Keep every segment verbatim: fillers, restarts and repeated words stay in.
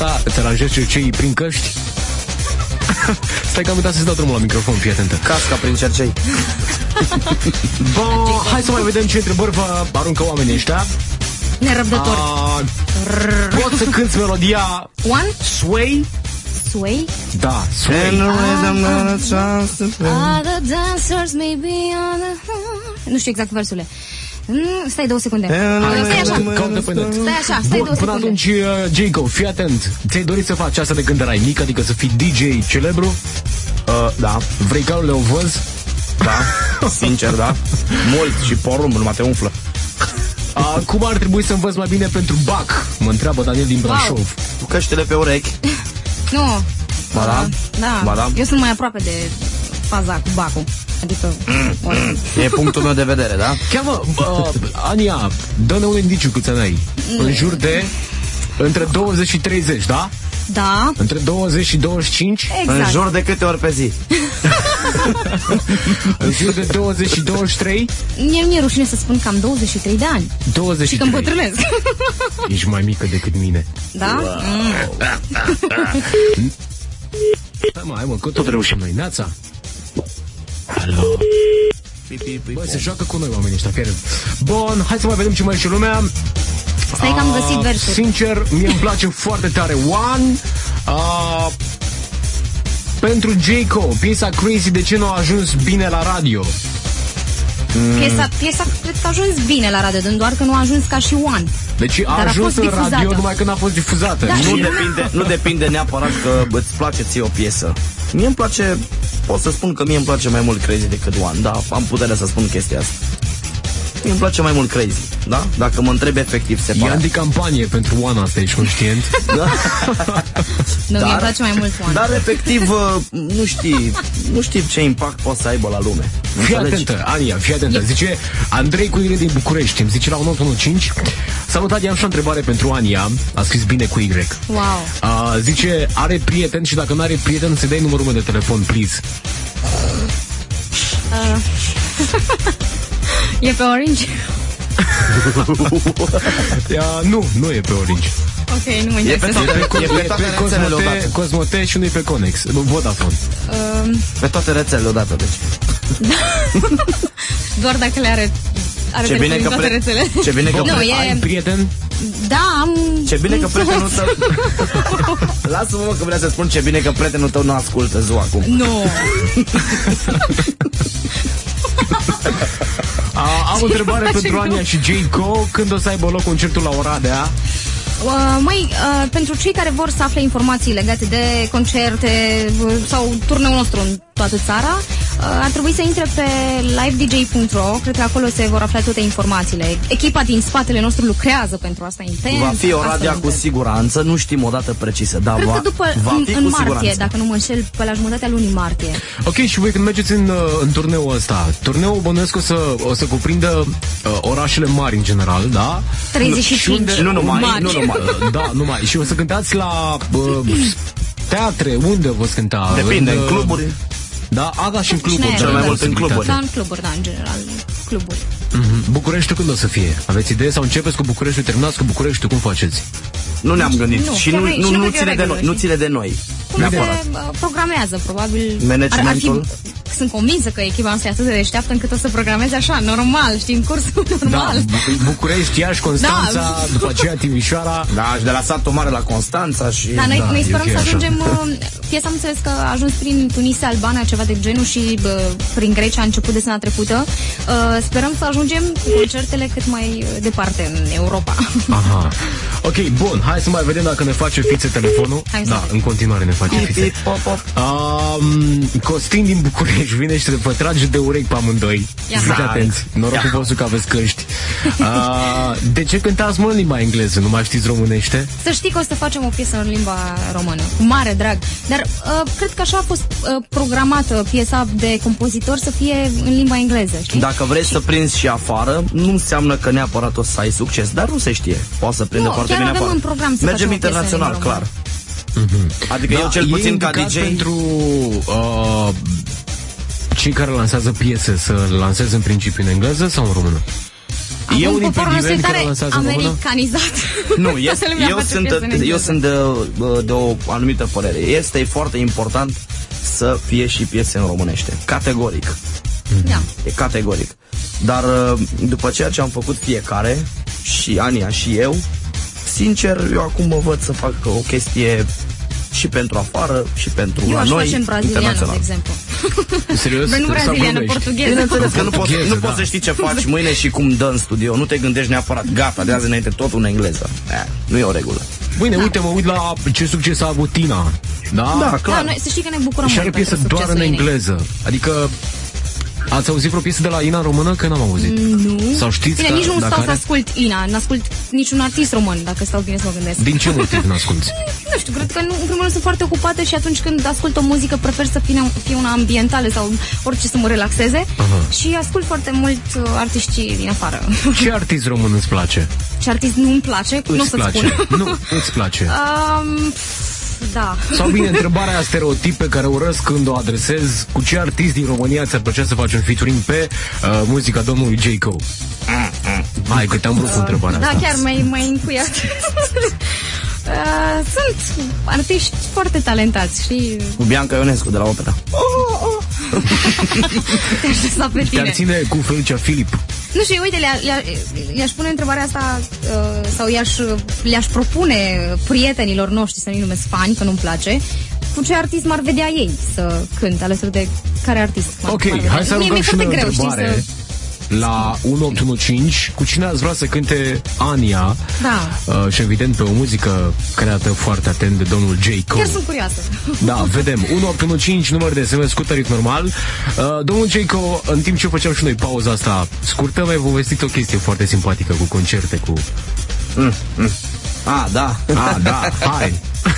asta, îți aranjezi cei prin căști. Stai că am uitat să-ți dau drumul la microfon, fii atentă. Casca prin cercei. Bun, hai să mai vedem ce întrebări vă aruncă oamenii ăștia. Nerăbdători. Uh, poți să cânti melodia One? Sway? Sway? Da, Sway. Other dancers may be on the... Nu știu exact versurile. Mm, stai două secunde. Stai așa. Stai așa, stai două secunde. Până atunci, Jacob, fii atent. Ți-ai dorit să faci asta de când erai mic, adică să fii D J celebru? Uh, da. Vrei calul Leovăz? Da, sincer, da. Mult și porumb, numai te umflă. Uh, cum ar trebui să învăț mai bine pentru bac? Mă întreabă Daniel din Brașov. Wow. Cu căștile pe urechi. Nu. Ba da? Da. Ba da. Eu sunt mai aproape de faza cu bacul. Adică... Mm. E punctul meu de vedere, da? Chiar mă, uh, Ania, dă-ne un indiciu câți ani ai. În jur de... Între douăzeci și treizeci, da? Da. Între douăzeci și douăzeci și cinci? Exact. În jur de câte ori pe zi? În jur de douăzeci și douăzeci și trei? Mie mi-e rușine să spun că am douăzeci și trei de ani. douăzeci și trei. Și că îmbătrânesc. Ești mai mică decât mine. Da? Wow. Mm. Hai mă, hai mă, că tot reușim noi. Neața? Alo? Băi, se joacă cu noi oamenii ăștia, chiar. Bun, hai să mai vedem ce mai e și lumea. Stai că am găsit versuri. Sincer, mie îmi place foarte tare One. uh, Pentru Jacob, piesa Crazy, de ce nu a ajuns bine la radio? Mm. Piesa, piesa cred că a ajuns bine la radio, doar că nu a ajuns ca și One. Deci a Dar ajuns a în difuzată. radio numai când a fost difuzată. Da, nu, depinde, nu depinde neapărat că îți place ție o piesă. Mie îmi place, pot să spun că mie îmi place mai mult Crazy decât One. Da, am puterea să spun chestia asta. Mie îmi place mai mult Crazy, da? Dacă mă întreb efectiv separat. E anticampanie pentru One, asta ești conștient? Da. Nu, dar, mi-e place mai mult One. Dar efectiv, nu știi, nu știi ce impact poate să aibă la lume. Fii atentă, Ania, fii atentă. Zice Andrei cu Y din București, îmi zice la unu unu cinci. Salutat, am și o întrebare pentru Ania. A scris bine cu Y. Wow. uh, Zice, are prieten și dacă nu are prieten, să dai numărul meu de telefon, please. uh. E pe Orange? uh, Nu, nu e pe Orange. Ok, nu mă interesează. E pe toate, e pe toate rețelele odată. Cosmote și nu e pe Conex, Vodafone. um. Pe toate rețelele odată, deci. Doar dacă le are. Are ce bine că toate pre... rețele. Ce bine că no, pre... e... ai prieten? Da, am... Ce bine că prietenul tău... Lasă-mă, mă, că vreau să spun ce bine că prietenul tău nu ascultă Zoo acum. Nu. Am o întrebare pentru Ania și Jacob. Când o să aibă loc concertul la Oradea? Uh, mai, uh, pentru cei care vor să afle informații legate de concerte uh, sau turneul nostru în toată țara, uh, ar trebui să intre pe live d j punct r o. Cred că acolo se vor afla toate informațiile. Echipa din spatele nostru lucrează pentru asta intens. Va fi Oradea cu siguranță, nu știm o dată precisă, dar cred va, că după, va în, fi în cu martie, siguranță. dacă nu mă înșel, pe la jumătatea lunii martie. Ok, și voi când mergeți în, în turneul ăsta, turneul bănuiesc o să, o să cuprindă uh, orașele mari în general, da? treizeci și cinci. Și nu numai, mari. nu numai. Da, numai. Și o să cântați la uh, teatre, unde vă cânta? Depinde, în, în cluburi. Da, aga și în cluburi. Cel mai mult în cluburi. Da, în cluburi, da, în general, cluburi. Mm-hmm. Bucureștiul când o să fie? Aveți idee? Sau începeți cu Bucureștiul, terminați cu Bucureștiul? Cum faceți? Nu ne-am gândit. Nu, și nu, noi, nu, și nu, nu ține de noi, nu ține de noi. Cum se uh, programează, probabil. Managementul? Ar, ar fi, sunt convinsă că echipa noastră e atât de deșteaptă încât o să programeze așa, normal, știi, în cursul normal. Da, București, Iași, Constanța, da. După aceea Timișoara. Da, și de la satul mare la Constanța și... Da, noi, da, noi sperăm okay, să ajungem... Uh, piesa am înțeles că a ajuns prin Tunisia, Albania, ceva de genul și uh, prin Grecia a început de săptămâna trecută. Uh, sperăm să ajungem cu concertele cât mai departe în Europa. Aha. Ok, bun, hai să mai vedem dacă ne face fițe telefonul. Hai da, în continuare ne face hai. fițe. Um, Costin din București vine și vă trage de urechi pe amândoi. Fiți atenți, norocul vostru că aveți căști. uh, De ce cântați mă în limba engleză? Nu mai știți românește? Să știi că o să facem o piesă în limba română, cu mare drag. Dar uh, cred că așa a fost uh, programată piesa de compozitor să fie în limba engleză, știi? Dacă vrei și... să prinzi și afară, nu înseamnă că neapărat o să ai succes, dar nu se știe. Poate să prindă nu, foarte bine afară. În program să mergem internațional, clar. Mm-hmm. Adică da, eu cel puțin ca D J pentru uh, cei care lansează piese să lanseze în principiu în engleză sau în română? E un poporul nostru impediment tare care lansează în română? americanizat. Nu, este, eu sunt, de, eu sunt de, de o anumită părere. Este foarte important să fie și piese în românește. Categoric. Da. E categoric. Dar după ceea ce am făcut fiecare, și Ania și eu, sincer, eu acum mă văd să fac o chestie și pentru afară, și pentru eu la aș noi, face în braziliană, de exemplu. Serios? Bă, nu braziliană, portugheză. Bineînțeles că nu poți, nu da. poți să știi ce faci mâine și cum dă în studio. Nu te gândești neapărat, gata, de azi înainte tot în engleză. Eh, nu e o regulă. Bine, da. Uite, mă uit la ce succes a avut Tina. Da? Da, clar. Da, noi, să știi că ne bucurăm și are mult piesă pentru doar în succesul engleză. Adică ați auzit vreo piesă de la Ina în română? Că n-am auzit. Nu. Sau știți bine, că, nici nu stau are... să ascult Ina, n-ascult niciun artist român, dacă stau bine să mă gândesc. Din ce motiv n-asculti? Nu știu, cred că nu, în primul rând sunt foarte ocupată și atunci când ascult o muzică prefer să fie, fie una ambientală sau orice să mă relaxeze. Aha. Și ascult foarte mult uh, artiștii din afară. Ce artist român îți place? Ce artist nu îmi place? Îți nu o să-ți place. spun. Nu, îți place. Um, da. Sau bine, întrebarea stereotip pe care o urăsc când o adresez: cu ce artist din România ți-ar plăcea să faci un featuring pe uh, muzica domnului J. Cole? Hai, că te-am vrut cu întrebarea da, asta. Da, chiar m-ai, m-ai încuiat. uh, sunt artiști foarte talentați, știi? Cu Bianca Ionescu de la opera. Oh, oh. Te-aș lăsa pe tine. Te-ar ține cu Felicia Filip. Nu știu, uite, le-a, le-a, le-aș pune întrebarea asta uh, sau i-aș, le-aș propune prietenilor noștri, să nu-i numesc fani, că nu-mi place, cu ce artist m-ar vedea ei să cânte, alături de care artist m-ar, Ok, m-ar vedea. hai să rugăm și noi o greu, întrebare. Știi, să... La unu opt unu cinci, cu cine ați vrea să cânte Ania? Da. Uh, și evident pe o muzică creată foarte atent de domnul J. Cole. Chiar sunt curioasă. Da, vedem. unu opt unu cinci, număr de S M S cu tarif normal. Uh, domnul J. Cole, în timp ce făceam și noi pauza asta scurtă, mi-a povestit o chestie foarte simpatică cu concerte, cu... Mm, mm. Ah, da. Ah, da, hai.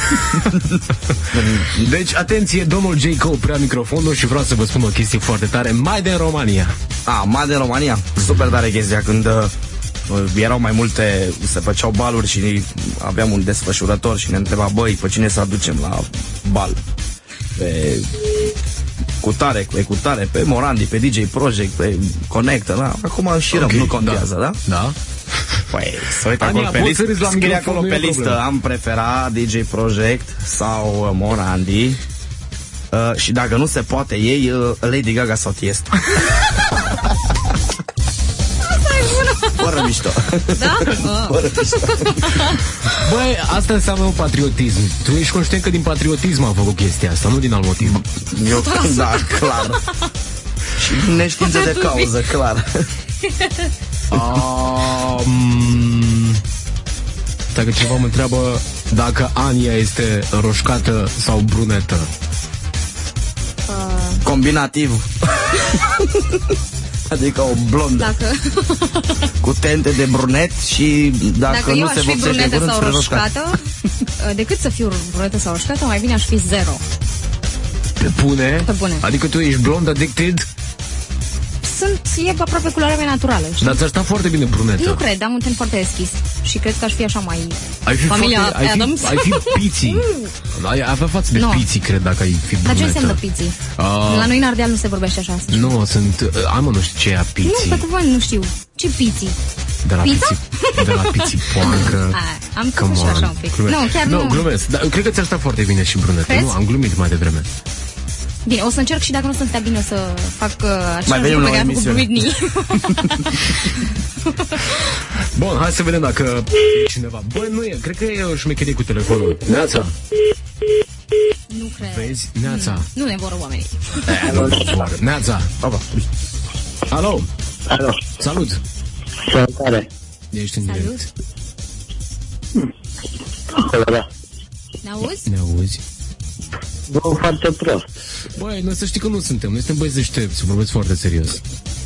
Deci, atenție, domnul J. Cole prea microfonul și vreau să vă spun o chestie foarte tare. Mai de România. Ah, mai de România. Super tare chestia când uh, erau mai multe, se făceau baluri și aveam un desfășurător și ne întreba, băi, pe cine să aducem la bal? Pe cutare, pe cutare, pe Morandi, pe D J Project, pe Connect, da? Acum și okay, nu contează, da? Da. Da. Păi, să uite acolo pe listă, scrie acolo pe listă, am preferat D J Project sau uh, Morandi. Uh, și dacă nu se poate ei, uh, Lady Gaga sau Tiesto. Asta e bună. Fără mișto. Da? Fără mișto. Băi, asta înseamnă un patriotism. Tu ești conștient că din patriotism am făcut chestia asta, nu din alt motiv. Eu, da, clar. Și neștiință de cauză, clar. um, Dacă cineva mă întreabă dacă Ania este roșcată sau brunetă. Uh. Combinativ. Adică o blondă. Dacă... cu tente de brunet și dacă, dacă nu se vopsește curând sau roșcată, decât să fiu brunetă sau roșcată, mai bine aș fi zero. Pe bune? Pe bune. Adică tu ești blond addicted? Sunt, e aproape culoarea mea naturală, știi? Dar ți-ar sta foarte bine brunetă. Nu cred, am un ten foarte deschis și cred că aș fi așa mai... Ai fi familia foarte, ai Adams. Fi, ai fi piții. Ai avea față de no. piții, cred, dacă ai fi brunetă. Dar ce înseamnă piții? Uh, La noi în Ardeal nu se vorbește așa. Nu, sunt... Uh, am nu știu ce e piții. Nu, pe cuvânt nu știu. Ce piții? De la piții, de la piții poancă. Am făcut și așa un pic. Glumesc. Nu, chiar no, nu. glumesc. Dar cred că ți-ar sta foarte bine și brunetă. Nu, am glumit mai devreme. Bine, o să încerc și dacă nu sunt bine o să fac uh, același lucru pe care am făcut Britney. Bun, hai să vedem dacă e cineva. Băi, nu e, cred că e o șmecherie cu telefonul. Neața. Nu cred. Vezi? Neața. Hmm. Nu ne vor oamenii. Neața. Alo. Alo. Salut. Salutare. Ești în direct. Da. Ne auzi? Ne auzi? Bă, foarte prost. Băi, noi să știi că nu suntem. Noi suntem băieți deștepți. Vorbesc foarte serios.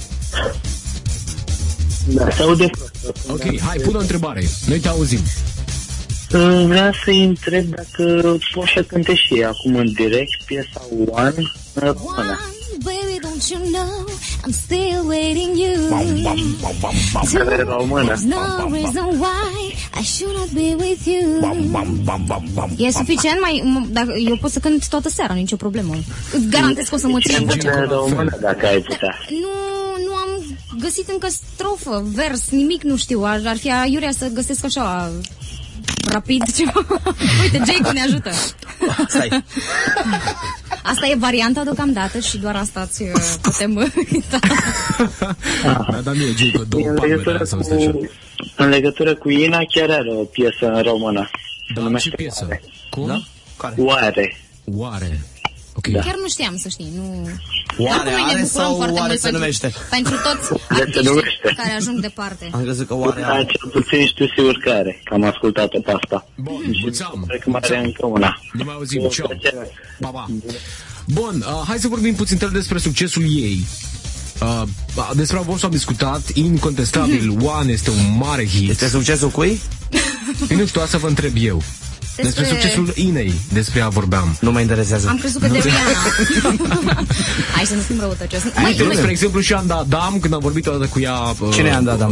Da, se aude prost. Ok, hai, pune o întrebare. Noi te auzim. Vreau să-i întreb dacă poți să cânte și ei acum în direct piesa One. One, baby, don't you know I'm still waiting you. Care română. There's no reason why I should not be with you. E suficient mai... Dacă, eu pot să cânt toată seara, nicio problemă. Îți garantez că o să mă țin. Cine română, dacă ai putea. Nu, nu am găsit încă strofă, vers, nimic nu știu. Ar, ar fi aiurea să găsesc așa rapid ceva. Uite, Jacob ne ajută. Stai. Asta e varianta deocamdată și doar asta ți putem uita. Da, dar mie, Jacob, două În legătură, cu, în legătură cu Ina chiar are o piesă în română. Da, ce piesă? Oare. Cum? Da? Care? Oare. Oare. Okay. Chiar nu știam, să știi. Nu... Oare are sau oare se pentru, numește? Pentru toți artiștii care ajung departe. Am crezut că oare Da, are. cel puțin știu sigur că are, că am ascultat-o pe asta. Bun, mulțumim. Cred că mai are încă una. Ne mai auzim, ceau. Pa, pa. Bun, uh, hai să vorbim puțin despre succesul ei. Uh, despre vostru am discutat, incontestabil, mm-hmm. One este un mare hit. Este succesul cui? Nu știu, asta vă întreb eu. Despre, despre succesul Inei, despre ea vorbeam. Nu mă interesează. Am crezut că de Rihanna. Hai să nu fim răutăcioși. Uite, mai, spre exemplu, și Anda Adam, când am vorbit odată cu ea... Uh, Cine e Anda Adam?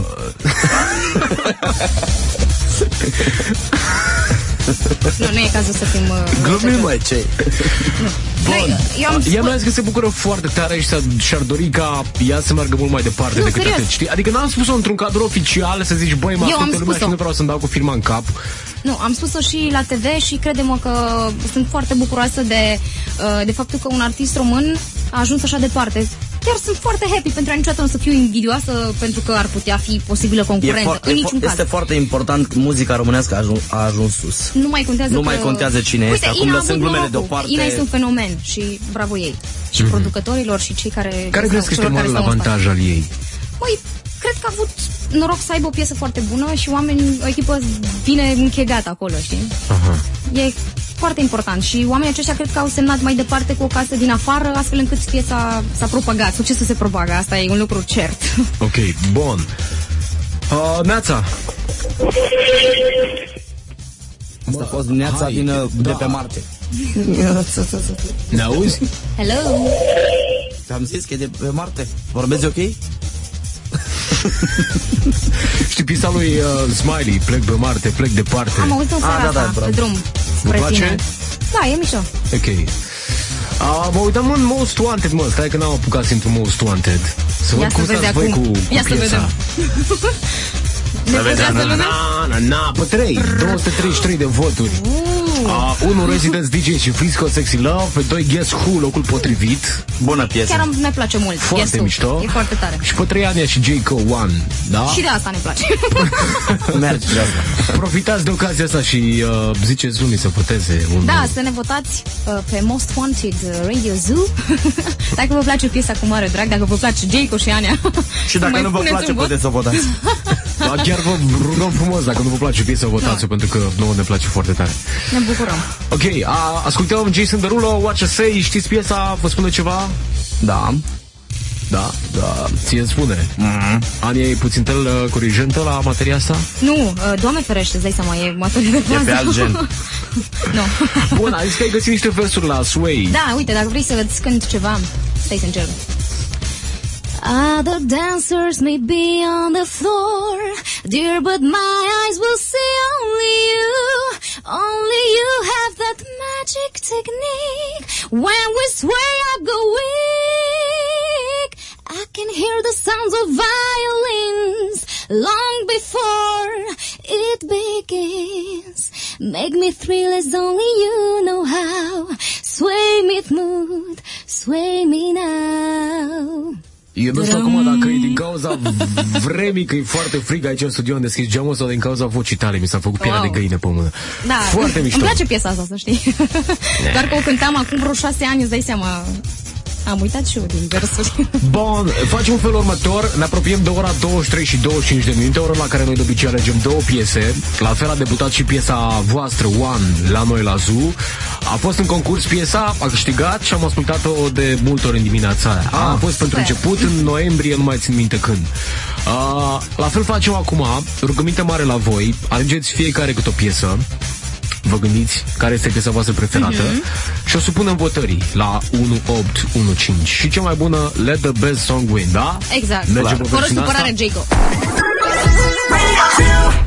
Nu, nu e cazul să fim... Uh, Glumim, mă, ce? Bun. Ea mi-a zis că se bucură foarte tare și și-ar dori ca ea să meargă mult mai departe nu, decât serios. atât, știi? Adică n-am spus-o într-un cadru oficial să zici, băi, mă ascultă lumea și nu vreau să-mi dau cu firma în cap. Nu, am spus-o și la T V și crede-mă că sunt foarte bucuroasă de, de faptul că un artist român a ajuns așa departe. Chiar sunt foarte happy pentru a niciodată nu să fiu invidioasă pentru că ar putea fi posibilă concurență. E în niciun este caz. foarte important, muzica românească a ajuns, a ajuns sus. Nu mai contează Nu că... mai contează cine Uite, este. Acum Ina lăsând glumele deoparte. Ina este un fenomen și bravo ei. Și mm-hmm. producătorilor și cei care... Care crezi că este marele avantaj al ei? Măi, cred că a avut noroc să aibă o piesă foarte bună și oameni, o echipă bine închegată acolo, știi? Aha. E foarte important și oamenii aceștia cred că au semnat mai departe cu o casă din afară, astfel încât piesa s-a propagat. Succesul se propagă, asta e un lucru cert. Ok, bun. Uh, Neața. Asta a fost Neața Hai, din, da. de pe Marte. Ne auzi? Hello! Ți-am zis că e de pe Marte. Vorbezi ok? Știi piesa lui uh, Smiley, plec pe Marte, plec departe. Am auzit-o în seara da, da, asta, bravo. pe drum. Vă spre place? tine. Da, e mișto. Ok. Uh, mă uitam în Most Wanted, mă, stai că n-am apucat să intru Most Wanted. Să Ia văd să cum vezi stați voi acum. cu, cu Ia să piesa. vedem. Ne Na, na, na, na, na, pe trei, două sute treizeci și trei de voturi. Uh, unu Residence D J și Frisco Sexy Love, pe doi Guess Who, locul potrivit. Bună piesă. Chiar ne place mult. Foarte Guess Who. mișto. E foarte tare. Și pe trei Ania și J. Cole One, da? Și de asta ne place. Merge de asta. Profitați de ocazia asta și uh, ziceți lumii să voteze. Un... Da, să ne votați uh, pe Most Wanted uh, Radio Zoo. Dacă vă place piesa cu mare drag, dacă vă place Jayco și Ania. Și dacă mai nu vă puneți place, un vot. puteți să votați. Da, chiar vă rugăm frumos, dacă nu vă place piesa, votați-o, pentru că nouă ne place foarte tare. Ne bucurăm. Ok, a, ascultăm Jason Derulo, What You Say, știți piesa, vă spune ceva? Da. Da, da, ție îți spune. Mm-hmm. Ania e puțin tel uh, corigentă la materia asta? Nu, uh, Doamne ferește, îți dai seama, e materie de bază. E pe alt gen. Nu. Bun, ai zis că ai găsit niște versuri la Sway. Da, uite, dacă vrei să îți cânt ceva, stai să încerc. Other dancers may be on the floor, dear, but my eyes will see only you. Only you have that magic technique. When we sway, I go weak. I can hear the sounds of violins long before it begins. Make me thrill as only you know how. Sway me smooth, sway me now. Eu nu știu acum dacă e din cauza vremii, că e foarte frig aici în studio, am deschis geamul, sau din cauza vocii tale, mi s-a făcut pielea Wow. de găină pe mână. Da, Foarte mișto. îmi place piesa asta, să știi. Doar că o cântam acum vreo șase ani, îți dai seama. Am uitat și eu din versuri. Bun, facem un fel următor. Ne apropiem de ora douăzeci și trei și douăzeci și cinci de minute, ora la care noi de obicei alegem două piese. La fel a debutat și piesa voastră One la noi la Zoo. A fost în concurs piesa, a câștigat și am ascultat-o de multe ori în dimineața aia. A, a fost pentru început în noiembrie, nu mai țin minte când. A, la fel facem acum, rugăminte mare la voi. Alegeți fiecare câte o piesă. Vă gândiți care este piesa voastră preferată, mm-hmm. și o supunem votării la unu opt unu cinci. Și cea mai bună, Let the Best Song Win, da? Exact. Mergem pe Fără versiunea supărare, asta? Jayco.